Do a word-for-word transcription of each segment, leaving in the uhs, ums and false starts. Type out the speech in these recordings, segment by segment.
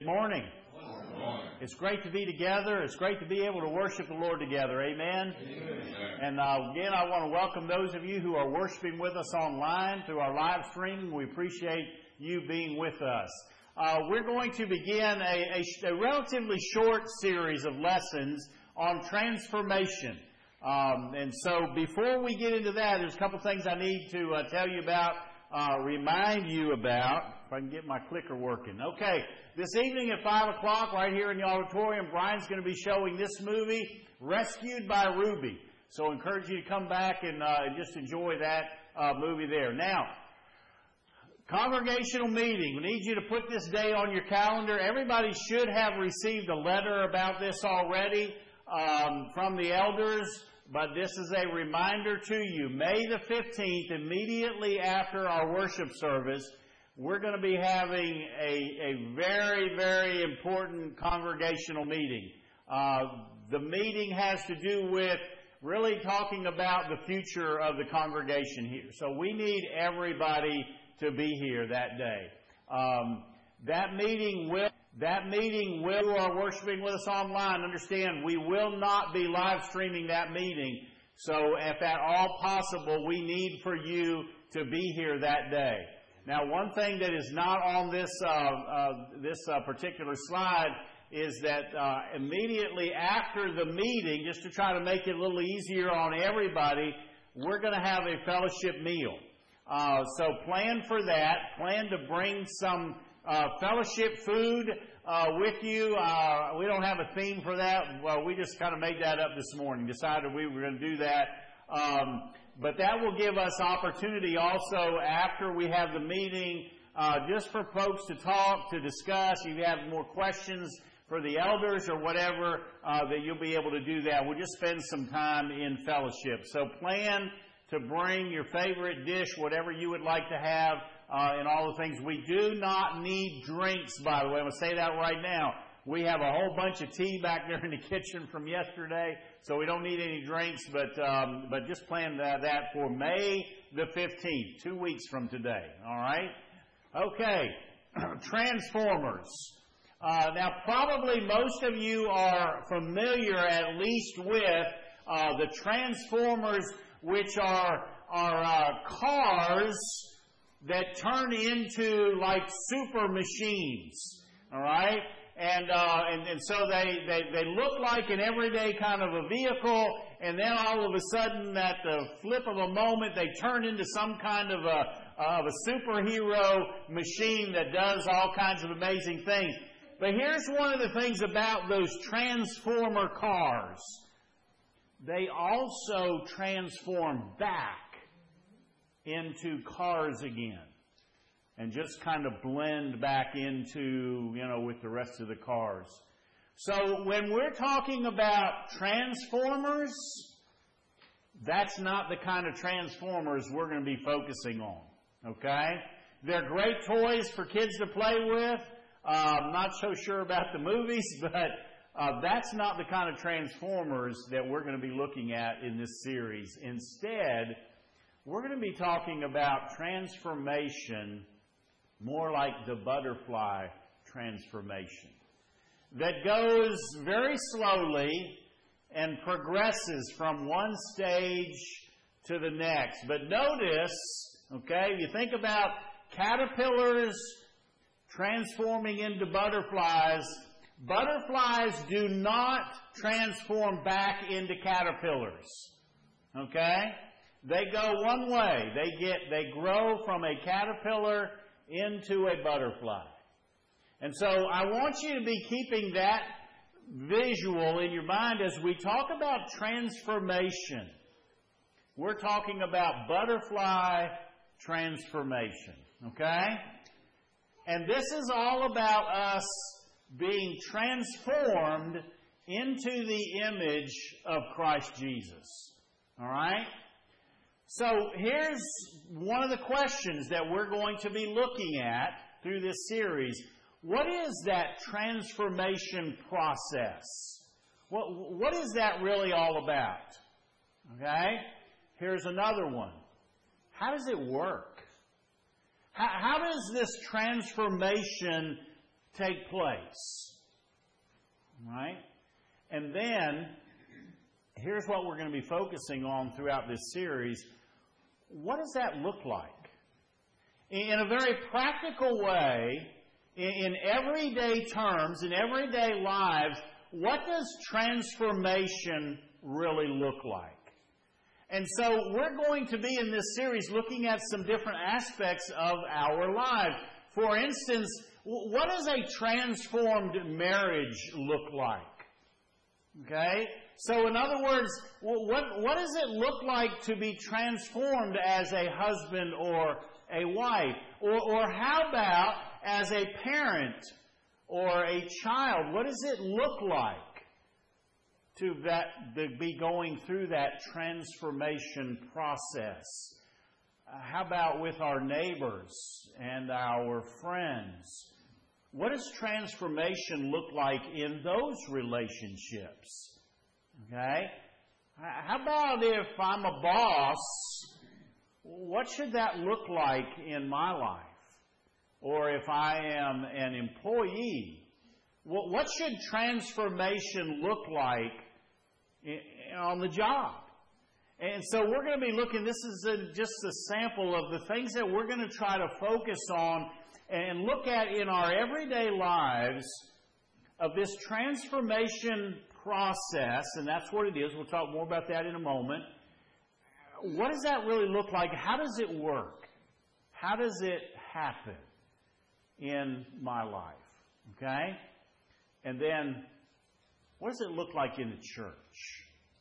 Morning. Morning. It's great to be together. It's great to be able to worship the Lord together. Amen. Amen. And uh, again, I want to welcome those of you who are worshiping with us online through our live streaming. We appreciate you being with us. Uh, we're going to begin a, a, a relatively short series of lessons on transformation. Um, and so before we get into that, there's a couple things I need to uh, tell you about, uh, remind you about. If I can get my clicker working. Okay, this evening at five o'clock right here in the auditorium, Brian's going to be showing this movie, Rescued by Ruby. So I encourage you to come back and uh, just enjoy that uh, movie there. Now, congregational meeting. We need you to put this day on your calendar. Everybody should have received a letter about this already um, from the elders, but this is a reminder to you. May the fifteenth, immediately after our worship service, we're going to be having a, a very, very important congregational meeting. Uh, the meeting has to do with really talking about the future of the congregation here. So we need everybody to be here that day. Um, that meeting will, that meeting will, you are worshiping with us online, understand we will not be live streaming that meeting. So if at all possible, we need for you to be here that day. Now, one thing that is not on this uh, uh, this uh, particular slide is that uh, immediately after the meeting, just to try to make it a little easier on everybody, we're going to have a fellowship meal. Uh, so plan for that. Plan to bring some uh, fellowship food uh, with you. Uh, we don't have a theme for that. Well, we just kind of made that up this morning. Decided we were going to do that. Um, But that will give us opportunity also after we have the meeting, uh, just for folks to talk, to discuss. If you have more questions for the elders or whatever, uh, that you'll be able to do that. We'll just spend some time in fellowship. So plan to bring your favorite dish, whatever you would like to have, uh, and all the things. We do not need drinks, by the way. I'm going to say that right now. We have a whole bunch of tea back there in the kitchen from yesterday, so we don't need any drinks, but um, but just plan that, that for May the fifteenth, two weeks from today, all right? Okay, Transformers. Uh, now, probably most of you are familiar at least with uh, the Transformers, which are, are uh, cars that turn into like super machines, all right? And, uh, and, and so they, they, they look like an everyday kind of a vehicle, and then all of a sudden, at the flip of a moment, they turn into some kind of a, of a superhero machine that does all kinds of amazing things. But here's one of the things about those Transformer cars. They also transform back into cars again. And just kind of blend back into, you know, with the rest of the cars. So when we're talking about Transformers, that's not the kind of Transformers we're going to be focusing on. Okay? They're great toys for kids to play with. Uh, I'm not so sure about the movies, but uh, that's not the kind of Transformers that we're going to be looking at in this series. Instead, we're going to be talking about transformation more like the butterfly transformation, that goes very slowly and progresses from one stage to the next. But notice, okay, if you think about caterpillars transforming into butterflies, butterflies do not transform back into caterpillars, okay? They go one way. They get, they grow from a caterpillar into a butterfly. And so I want you to be keeping that visual in your mind as we talk about transformation. We're talking about butterfly transformation, okay? And this is all about us being transformed into the image of Christ Jesus. All right? So here's one of the questions that we're going to be looking at through this series. What is that transformation process? What, what is that really all about? Okay? Here's another one. How does it work? How, how does this transformation take place. Right? And then, here's what we're going to be focusing on throughout this series. What does that look like? In a very practical way, in everyday terms, in everyday lives, what does transformation really look like? And so we're going to be in this series looking at some different aspects of our lives. For instance, what does a transformed marriage look like? Okay? So in other words, what, what does it look like to be transformed as a husband or a wife? Or, or how about as a parent or a child? What does it look like to, that, to be going through that transformation process? Uh, how about with our neighbors and our friends? What does transformation look like in those relationships? Okay? How about if I'm a boss? What should that look like in my life? Or if I am an employee, what should transformation look like on the job? And so we're going to be looking, this is a, just a sample of the things that we're going to try to focus on and look at in our everyday lives of this transformation process, and that's what it is. We'll talk more about that in a moment. What does that really look like? How does it work? How does it happen in my life? Okay? And then, what does it look like in the church?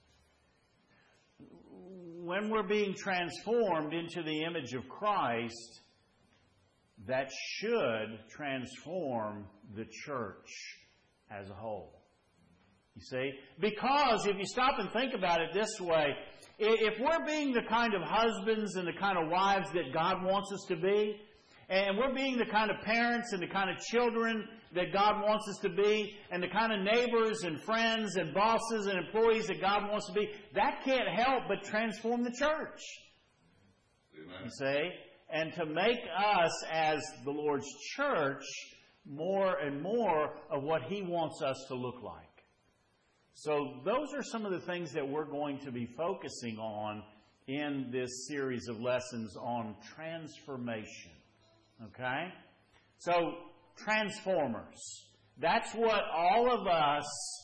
When we're being transformed into the image of Christ, that should transform the church as a whole. You see? Because if you stop and think about it this way, if we're being the kind of husbands and the kind of wives that God wants us to be, and we're being the kind of parents and the kind of children that God wants us to be, and the kind of neighbors and friends and bosses and employees that God wants to be, that can't help but transform the church. Amen. You see? And to make us, as the Lord's church, more and more of what He wants us to look like. So those are some of the things that we're going to be focusing on in this series of lessons on transformation. Okay? So, transformers. That's what all of us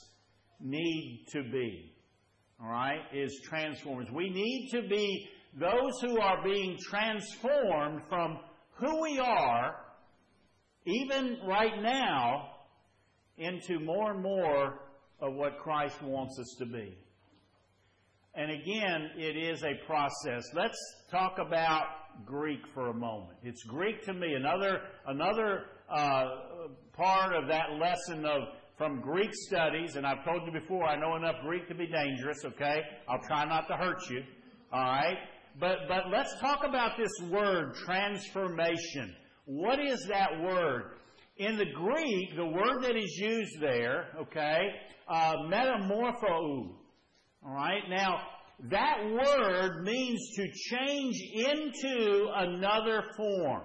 need to be. All right? Is transformers. We need to be those who are being transformed from who we are, even right now, into more and more of what Christ wants us to be. And again, it is a process. Let's talk about Greek for a moment. It's Greek to me. Another another uh, part of that lesson of from Greek studies, and I've told you before, I know enough Greek to be dangerous, okay? I'll try not to hurt you, all right? But, but let's talk about this word, transformation. What is that word? In the Greek, the word that is used there, okay, uh, metamorphou. All right? Now, that word means to change into another form.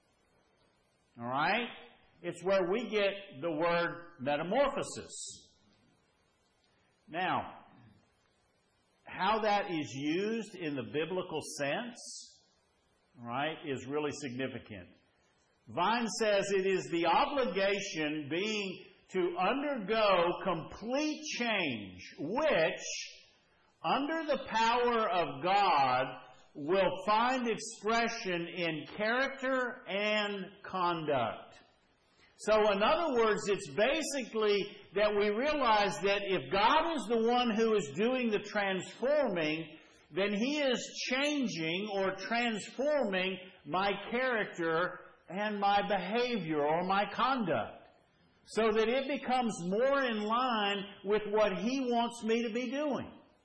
All right? It's where we get the word metamorphosis. Now, how that is used in the biblical sense, right, is really significant. Vine says it is the obligation being to undergo complete change, which, under the power of God, will find expression in character and conduct. So, in other words, it's basically that we realize that if God is the one who is doing the transforming, then He is changing or transforming my character and my behavior or my conduct, so that it becomes more in line with what He wants me to be doing.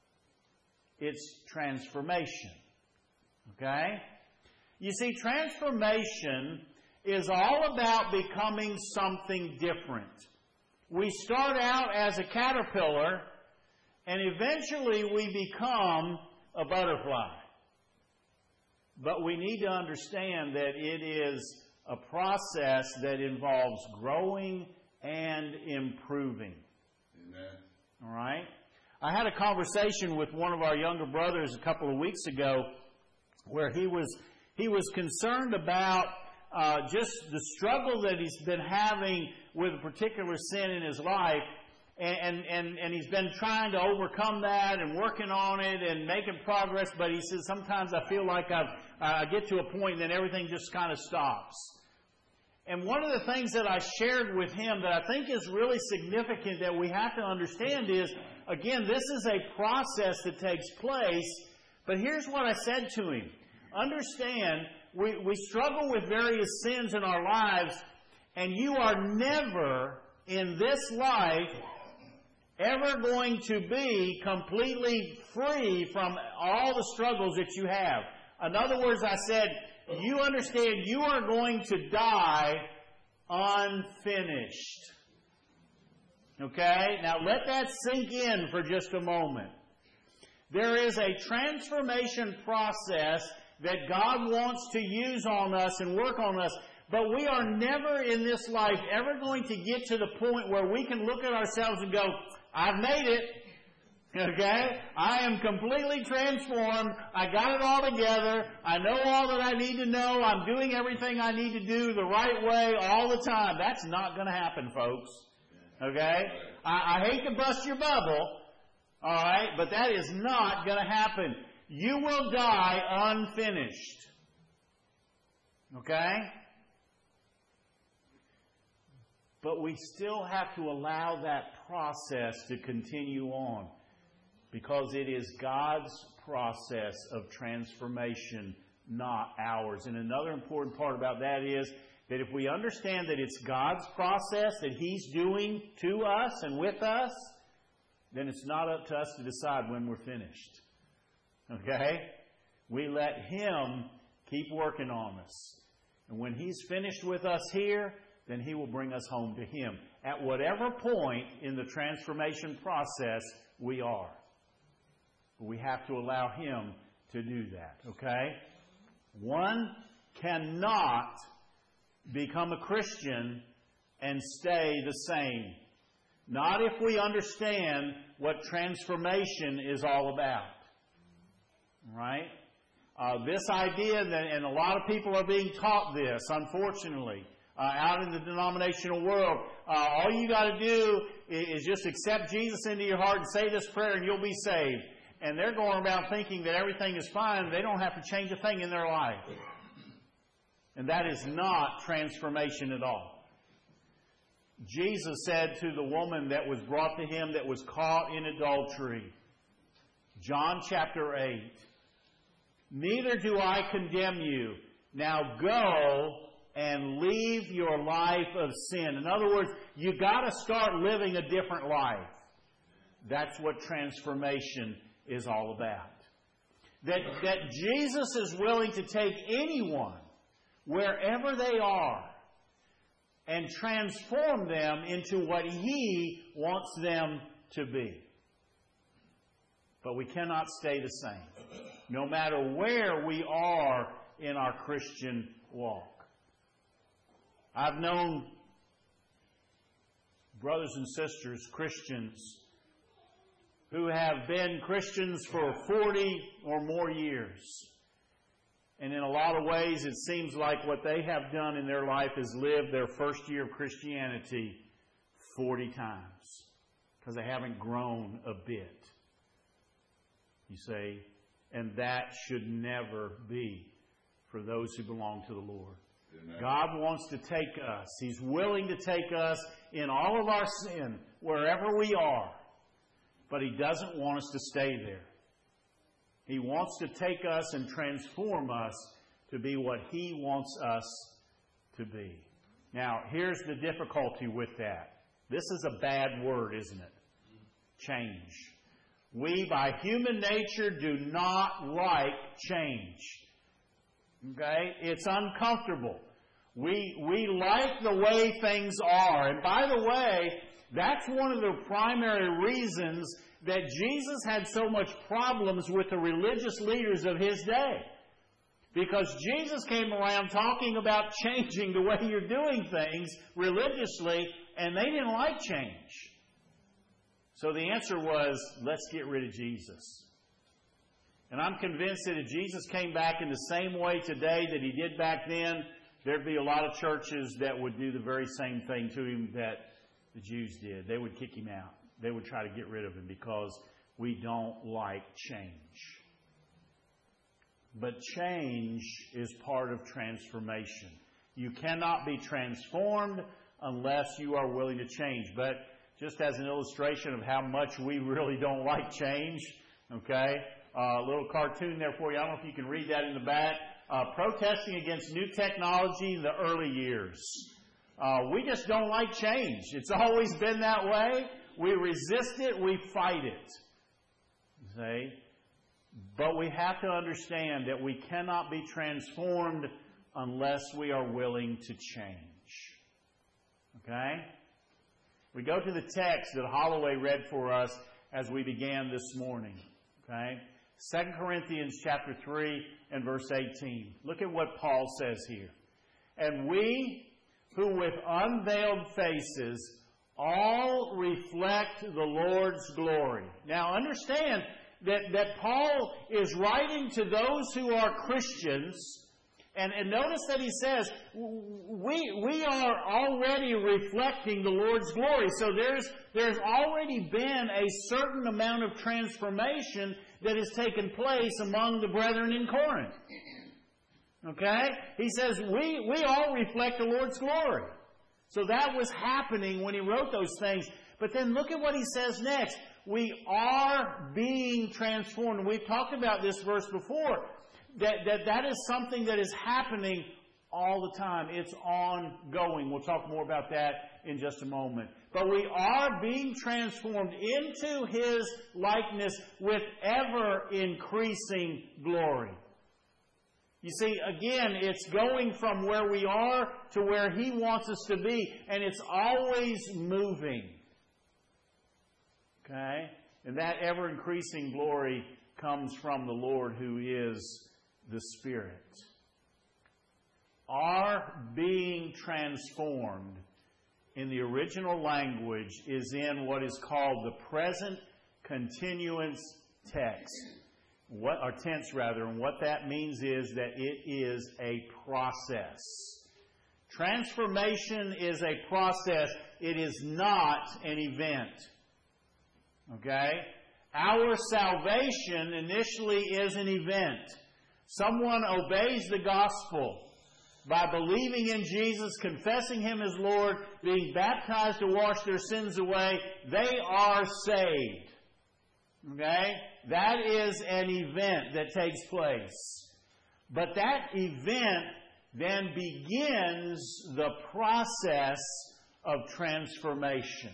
It's transformation. Okay? You see, transformation is all about becoming something different. We start out as a caterpillar, and eventually we become a butterfly. But we need to understand that it is a process that involves growing and improving. Amen. All right? I had a conversation with one of our younger brothers a couple of weeks ago where he was he was concerned about uh, just the struggle that he's been having with a particular sin in his life. And, and, and he's been trying to overcome that and working on it and making progress. But he says, sometimes I feel like I've, I get to a point and then everything just kind of stops. And one of the things that I shared with him that I think is really significant that we have to understand is, again, this is a process that takes place. But here's what I said to him. Understand, we, we struggle with various sins in our lives, and you are never in this life ever going to be completely free from all the struggles that you have. In other words, I said, you understand you are going to die unfinished. Okay? Now let that sink in for just a moment. There is a transformation process that God wants to use on us and work on us. But we are never in this life ever going to get to the point where we can look at ourselves and go, I've made it. Okay? I am completely transformed. I got it all together. I know all that I need to know. I'm doing everything I need to do the right way all the time. That's not going to happen, folks. Okay? I, I hate to bust your bubble. All right? But that is not going to happen. You will die unfinished. Okay? But we still have to allow that process to continue on because it is God's process of transformation, not ours. And another important part about that is that if we understand that it's God's process that He's doing to us and with us, then it's not up to us to decide when we're finished. Okay? We let Him keep working on us. And when He's finished with us here, then He will bring us home to Him at whatever point in the transformation process we are. We have to allow Him to do that, okay? One cannot become a Christian and stay the same. Not if we understand what transformation is all about. Right? Uh, this idea, that, and a lot of people are being taught this, unfortunately, uh, out in the denominational world. Uh, all you got to do is, is just accept Jesus into your heart and say this prayer and you'll be saved. And they're going around thinking that everything is fine. They don't have to change a thing in their life. And that is not transformation at all. Jesus said to the woman that was brought to Him that was caught in adultery, John chapter eight, neither do I condemn you. Now go and leave your life of sin. In other words, you got to start living a different life. That's what transformation is all about. That, that Jesus is willing to take anyone, wherever they are, and transform them into what He wants them to be. But we cannot stay the same, no matter where we are in our Christian walk. I've known brothers and sisters, Christians, who have been Christians for forty or more years. And in a lot of ways, it seems like what they have done in their life is live their first year of Christianity forty times. Because they haven't grown a bit. You say, and that should never be for those who belong to the Lord. Amen. God wants to take us. He's willing to take us in all of our sin, wherever we are. But He doesn't want us to stay there. He wants to take us and transform us to be what He wants us to be. Now, here's the difficulty with that. This is a bad word, isn't it? Change. We, by human nature, do not like change. Okay? It's uncomfortable. We, we like the way things are. And by the way, that's one of the primary reasons that Jesus had so much problems with the religious leaders of His day. Because Jesus came around talking about changing the way you're doing things religiously, and they didn't like change. So the answer was, let's get rid of Jesus. And I'm convinced that if Jesus came back in the same way today that He did back then, there'd be a lot of churches that would do the very same thing to Him that the Jews did. They would kick Him out. They would try to get rid of Him because we don't like change. But change is part of transformation. You cannot be transformed unless you are willing to change. But just as an illustration of how much we really don't like change, okay, a uh, little cartoon there for you. I don't know if you can read that in the back. Uh, protesting against new technology in the early years. Uh, we just don't like change. It's always been that way. We resist it. We fight it. See? But we have to understand that we cannot be transformed unless we are willing to change. Okay? We go to the text that Holloway read for us as we began this morning. Okay? Second Corinthians chapter three and verse eighteen. Look at what Paul says here. And we who with unveiled faces all reflect the Lord's glory. Now understand that, that Paul is writing to those who are Christians. And, and notice that he says, we, we are already reflecting the Lord's glory. So there's, there's already been a certain amount of transformation that has taken place among the brethren in Corinth. Okay? He says, we, we all reflect the Lord's glory. So that was happening when he wrote those things. But then look at what he says next. We are being transformed. We've talked about this verse before. That, that that is something that is happening all the time. It's ongoing. We'll talk more about that in just a moment. But we are being transformed into His likeness with ever increasing glory. You see, again, it's going from where we are to where He wants us to be. And it's always moving. Okay? And that ever increasing glory comes from the Lord who is the Spirit. Our being transformed in the original language is in what is called the present continuous text. What, or tense rather, and what that means is that it is a process. Transformation is a process. It is not an event. Okay? Our salvation initially is an event. Someone obeys the gospel by believing in Jesus, confessing Him as Lord, being baptized to wash their sins away. They are saved. Okay? That is an event that takes place. But that event then begins the process of transformation.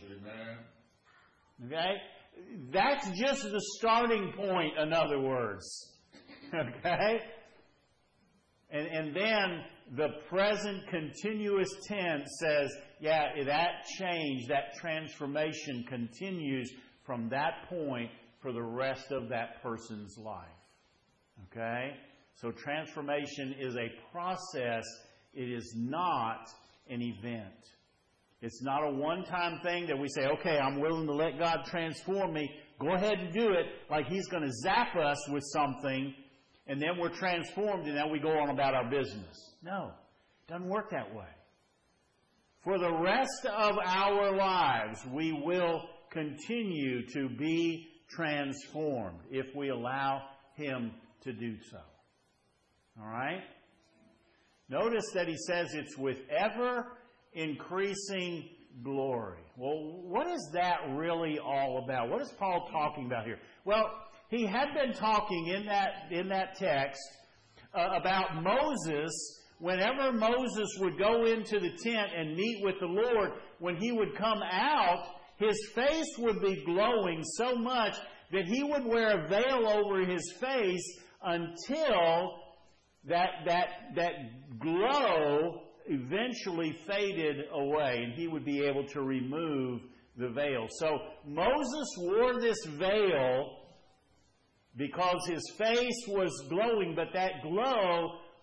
Amen. Okay? That's just the starting point, in other words. Okay? And, and then the present continuous tense says, yeah, that change, that transformation continues from that point for the rest of that person's life. Okay? So transformation is a process. It is not an event. It's not a one-time thing that we say, okay, I'm willing to let God transform me. Go ahead and do it, like He's going to zap us with something, and then we're transformed, and then we go on about our business. No, it doesn't work that way. For the rest of our lives, we will continue to be transformed if we allow Him to do so. All right? Notice that he says it's with ever increasing glory. Well, what is that really all about? What is Paul talking about here? Well, he had been talking in that in that text uh, about Moses. Whenever Moses would go into the tent and meet with the Lord, when he would come out, his face would be glowing so much that he would wear a veil over his face until that that that glow eventually faded away, and he would be able to remove the veil. So Moses wore this veil because his face was glowing, but that glow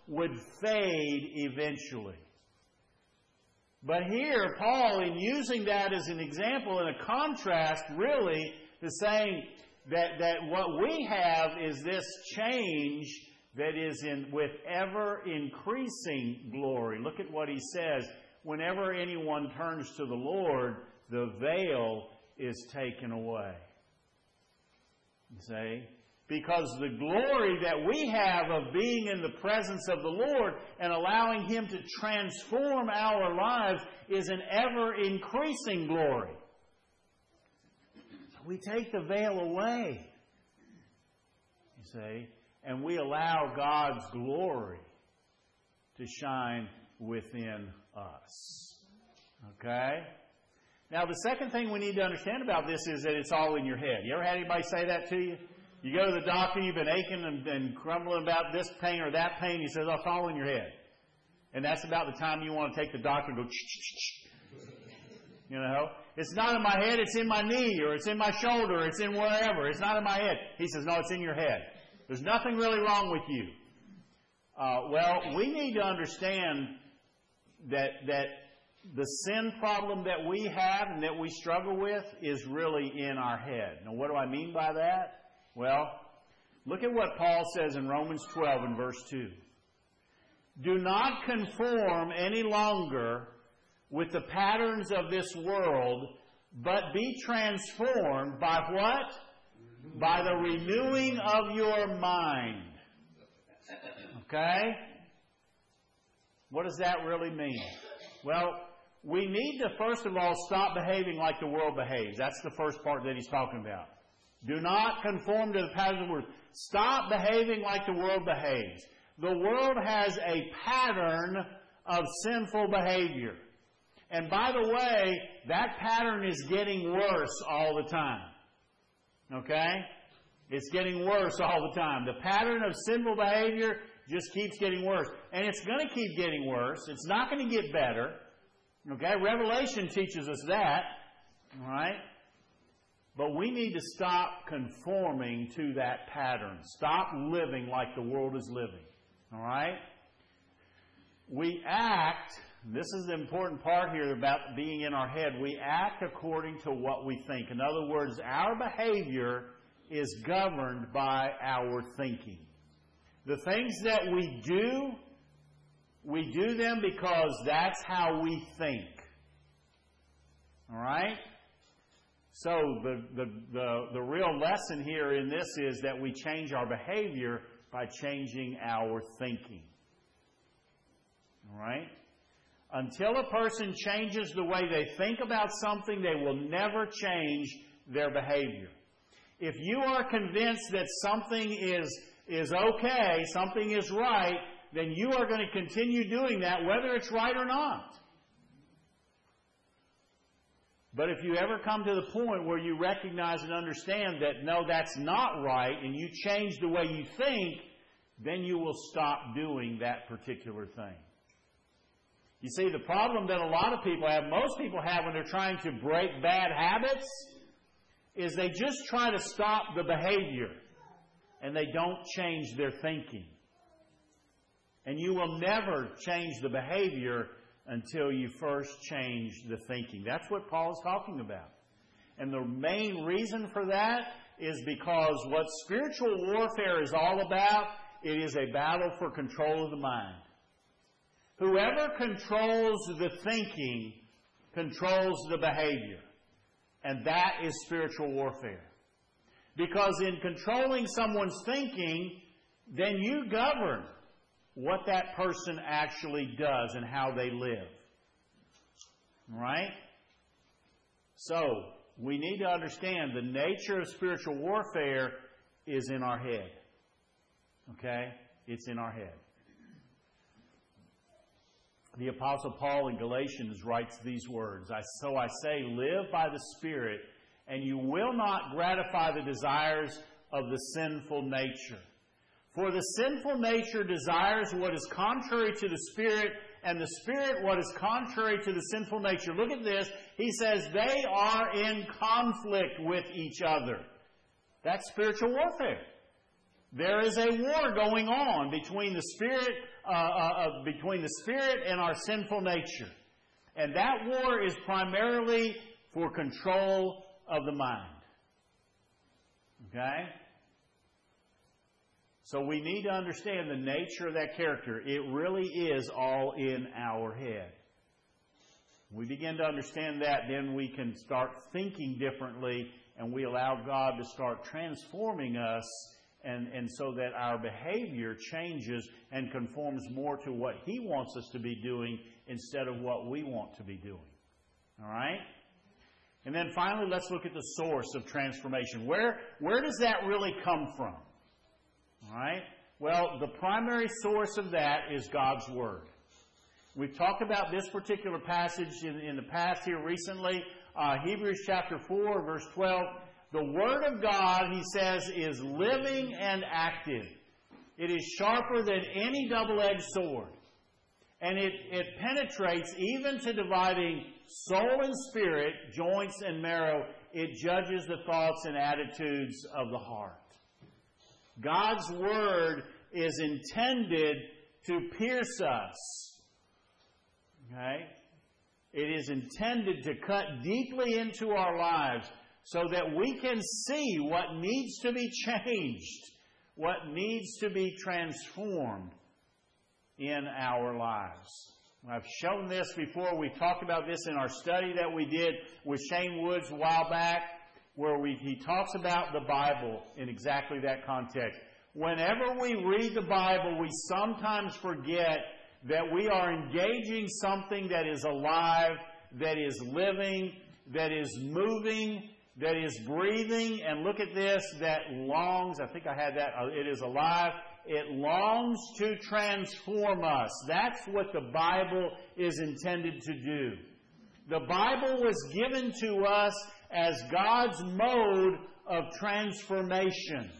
would fade eventually. But here, Paul, in using that as an example and a contrast, really, is saying that, that what we have is this change that is in with ever increasing glory. Look at what he says. Whenever anyone turns to the Lord, the veil is taken away. You see? Because the glory that we have of being in the presence of the Lord and allowing Him to transform our lives is an ever-increasing glory. So we take the veil away, you see, and we allow God's glory to shine within us. Okay? Now, the second thing we need to understand about this is that it's all in your head. You ever had anybody say that to you? You go to the doctor, you've been aching and, and crumbling about this pain or that pain. He says, oh, it's all in your head. And that's about the time you want to take the doctor and go, ch-ch-ch-ch. You know? It's not in my head, it's in my knee, or it's in my shoulder, it's in wherever. It's not in my head. He says, no, it's in your head. There's nothing really wrong with you. Uh, well, we need to understand that, that the sin problem that we have and that we struggle with is really in our head. Now, what do I mean by that? Well, look at what Paul says in Romans twelve and verse two. Do not conform any longer with the patterns of this world, but be transformed by what? By the renewing of your mind. Okay? What does that really mean? Well, we need to first of all stop behaving like the world behaves. That's the first part that he's talking about. Do not conform to the patterns of the world. Stop behaving like the world behaves. The world has a pattern of sinful behavior. And by the way, that pattern is getting worse all the time. Okay? It's getting worse all the time. The pattern of sinful behavior just keeps getting worse. And it's going to keep getting worse. It's not going to get better. Okay? Revelation teaches us that. All right? But we need to stop conforming to that pattern. Stop living like the world is living. All right? We act, this is the important part here about being in our head, we act according to what we think. In other words, our behavior is governed by our thinking. The things that we do, we do them because that's how we think. All right? So the, the, the, the real lesson here in this is that we change our behavior by changing our thinking. All right? Until a person changes the way they think about something, they will never change their behavior. If you are convinced that something is, is okay, something is right, then you are going to continue doing that whether it's right or not. But if you ever come to the point where you recognize and understand that, no, that's not right, and you change the way you think, then you will stop doing that particular thing. You see, the problem that a lot of people have, most people have when they're trying to break bad habits, is they just try to stop the behavior, and they don't change their thinking. And you will never change the behavior until you first change the thinking. That's what Paul is talking about. And the main reason for that is because what spiritual warfare is all about, it is a battle for control of the mind. Whoever controls the thinking controls the behavior. And that is spiritual warfare. Because in controlling someone's thinking, then you govern what that person actually does and how they live. Right? So, we need to understand the nature of spiritual warfare is in our head. Okay? It's in our head. The Apostle Paul in Galatians writes these words, So I say, live by the Spirit, and you will not gratify the desires of the sinful nature. For the sinful nature desires what is contrary to the Spirit, and the Spirit what is contrary to the sinful nature. Look at this. He says they are in conflict with each other. That's spiritual warfare. There is a war going on between the spirit, uh, uh, between the spirit and our sinful nature. And that war is primarily for control of the mind. Okay? So we need to understand the nature of that character. It really is all in our head. We begin to understand that, then we can start thinking differently, and we allow God to start transforming us, and, and so that our behavior changes and conforms more to what He wants us to be doing instead of what we want to be doing. All right? And then finally, let's look at the source of transformation. Where, where does that really come from? All right? Well, the primary source of that is God's Word. We've talked about this particular passage in, in the past here recently. Uh, Hebrews chapter four, verse twelve. The Word of God, he says, is living and active. It is sharper than any double-edged sword. And it, it penetrates even to dividing soul and spirit, joints and marrow. It judges the thoughts and attitudes of the heart. God's Word is intended to pierce us. Okay? It is intended to cut deeply into our lives so that we can see what needs to be changed, what needs to be transformed in our lives. I've shown this before. We talked about this in our study that we did with Shane Woods a while back, where we, he talks about the Bible in exactly that context. Whenever we read the Bible, we sometimes forget that we are engaging something that is alive, that is living, that is moving, that is breathing. And look at this, that longs, I think I had that, it is alive. It longs to transform us. That's what the Bible is intended to do. The Bible was given to us as God's mode of transformation.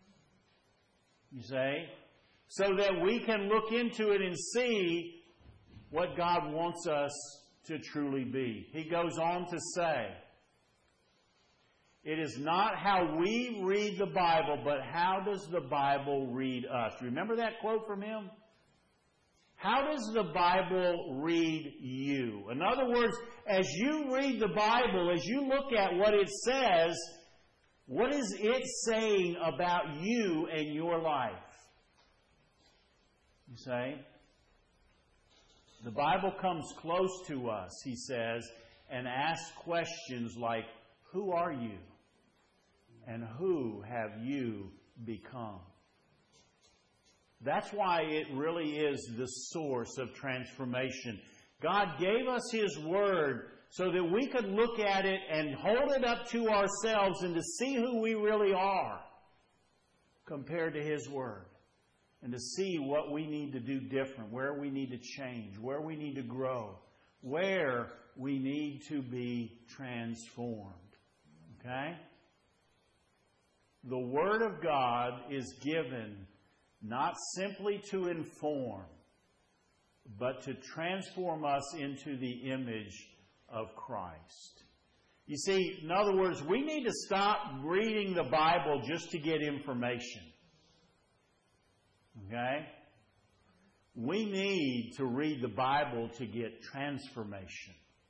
You say? So that we can look into it and see what God wants us to truly be. He goes on to say, it is not how we read the Bible, but how does the Bible read us? Remember that quote from him? How does the Bible read you? In other words, as you read the Bible, as you look at what it says, what is it saying about you and your life? You say? The Bible comes close to us, he says, and asks questions like, who are you? And who have you become? That's why it really is the source of transformation. God gave us His Word so that we could look at it and hold it up to ourselves and to see who we really are compared to His Word. And to see what we need to do different, where we need to change, where we need to grow, where we need to be transformed. Okay? The Word of God is given not simply to inform, but to transform us into the image of Christ. You see, in other words, we need to stop reading the Bible just to get information. Okay? We need to read the Bible to get transformation.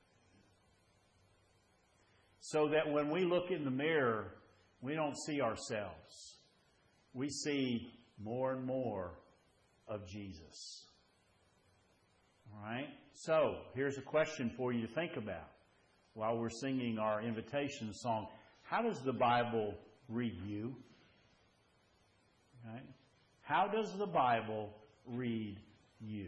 So that when we look in the mirror, we don't see ourselves. We see more and more of Jesus. All right? So, here's a question for you to think about while we're singing our invitation song. How does the Bible read you? Okay? How does the Bible read you?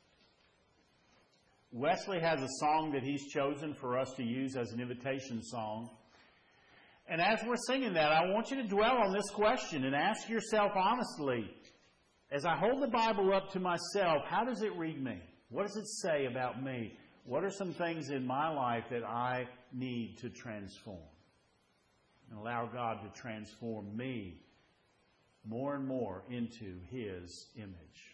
Wesley has a song that he's chosen for us to use as an invitation song. And as we're singing that, I want you to dwell on this question and ask yourself honestly, as I hold the Bible up to myself, how does it read me? What does it say about me? What are some things in my life that I need to transform? And allow God to transform me more and more into His image.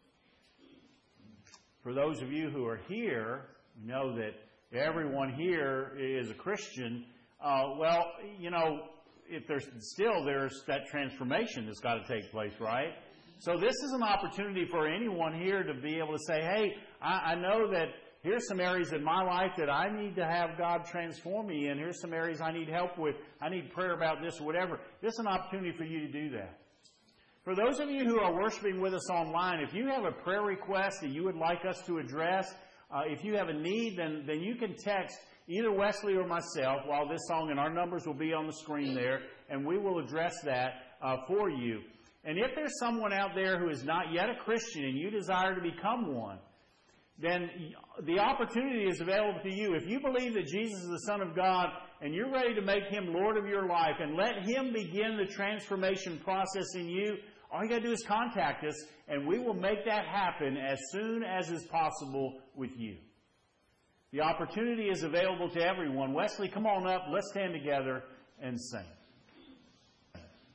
For those of you who are here, you know that everyone here is a Christian. Uh, well, you know, if there's still, there's that transformation that's got to take place, right? So this is an opportunity for anyone here to be able to say, hey, I, I know that here's some areas in my life that I need to have God transform me in. Here's some areas I need help with. I need prayer about this or whatever. This is an opportunity for you to do that. For those of you who are worshiping with us online, if you have a prayer request that you would like us to address, uh, if you have a need, then, then you can text either Wesley or myself while this song, and our numbers will be on the screen there, and we will address that uh, for you. And if there's someone out there who is not yet a Christian and you desire to become one, then the opportunity is available to you. If you believe that Jesus is the Son of God and you're ready to make Him Lord of your life and let Him begin the transformation process in you, all you got to do is contact us and we will make that happen as soon as is possible with you. The opportunity is available to everyone. Wesley, come on up. Let's stand together and sing.